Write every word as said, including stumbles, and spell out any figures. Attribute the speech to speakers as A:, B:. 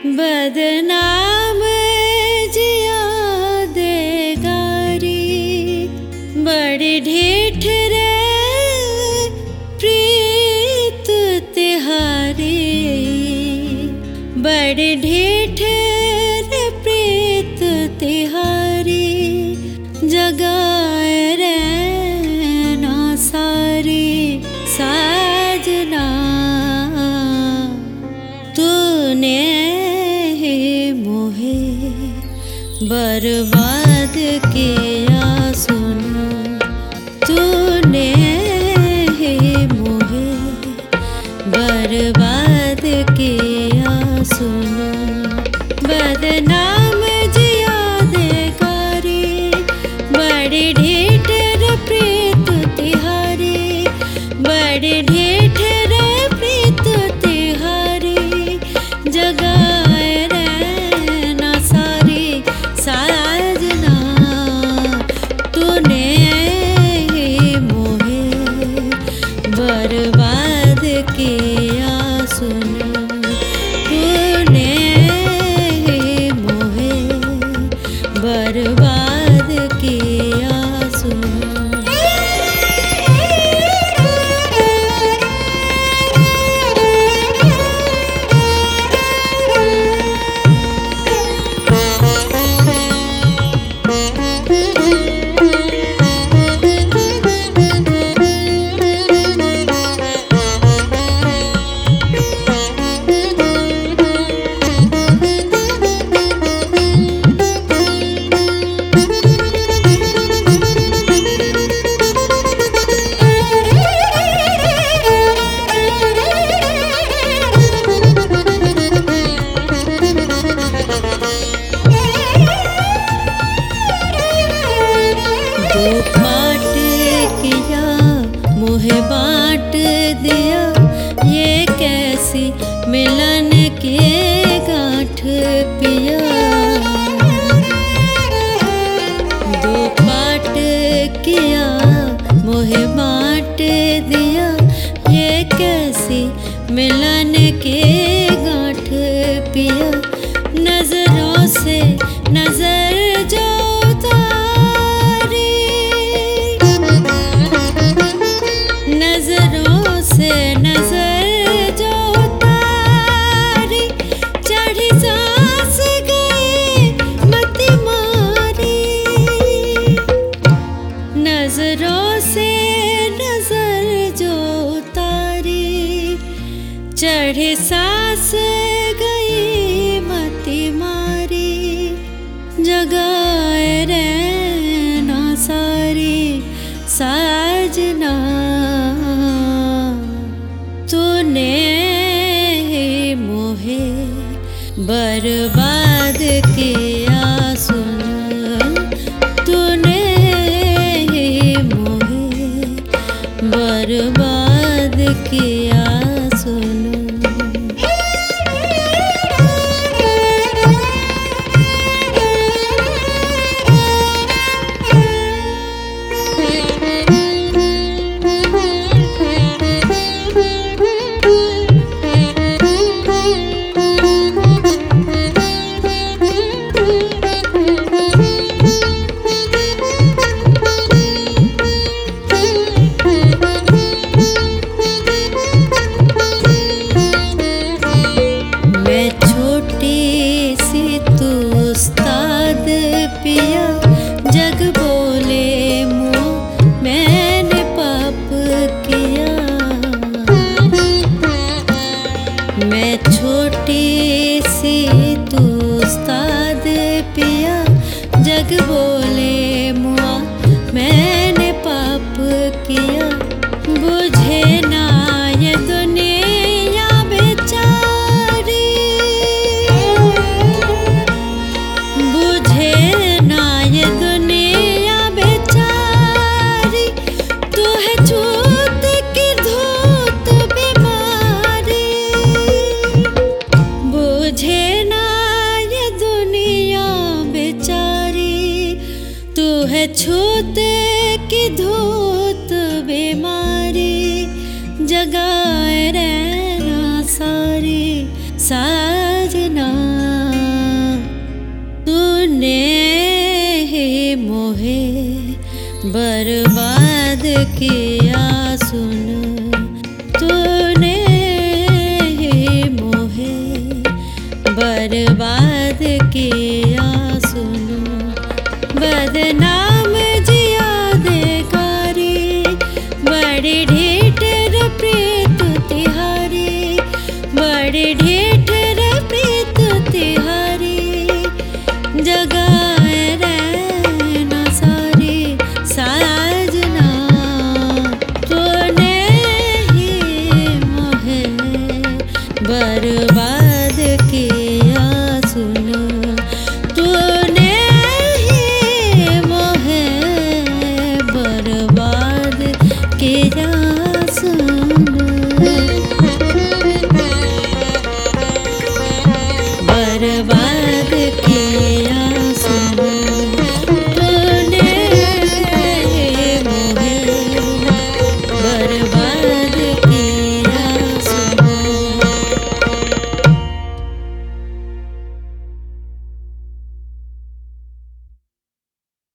A: बदनाम जिया देगारी बड़ी ढीठ रे प्रीत तिहारी बड़ी ढीठ रे प्रीत तिहारी जगाए रे ना सारी साजना तूने बर्बाद किया सुनो तूने ही मुझे बर्बाद किया सुनो बदनाम जिया देगारी बड़ी ढीठ रे प्रीत तिहारी बड़ी ढीठ रे प्रीत तिहारी जगाए साजना तूने मोहे बर्बाद किया सुनो तूने मोहे बर्बाद किया सुनो मुझे बांट दिया ये कैसी मिलन के गांठ पिया दो पाट किया मुझे बांट दिया ये कैसी मिलन के गांठ पिया नजरों से नजर जो नजरों से नजर जो तारी चढ़ी सांस गई मत मारी नजरों से नजर जो तारी चढ़ी सांस गई मत मारी जगाए रे ना सारी साजना तूने ही मोहे बर्बाद किया सुन तूने ही मोहे बर्बाद किया सुन पिया जग बोले मुँह मैंने पाप किया मैं छोटी सी तू उस्ताद पिया जग बोले मुँह मैंने पाप किया बुझे ना ये दुनिया बेचारी बुझे ये दुनिया बेचारी तू है छूत की धूत बीमारी बुझे ना ये दुनिया बेचारी तू बर्बाद किया सुन तूने ही मोहे, बर्बाद किया सुन। बदनाम जिया देकारी, बड़ी ढेठर प्रीत तिहारी, बड़ी ढेठर प्रीत तिहारी। जगाए रहना सारी साजना, तूने ही मोहे बर्बाद किया।